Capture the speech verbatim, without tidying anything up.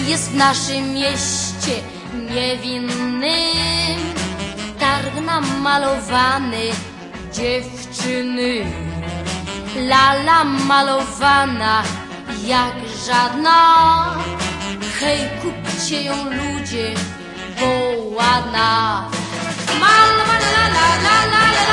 jest w naszym mieście niewinnym. Targ namalowany dziewczyny, lala malowana jak żadna. Hej, kupcie ją ludzie, bo ładna. Mal, mal, la, la, la, la, la.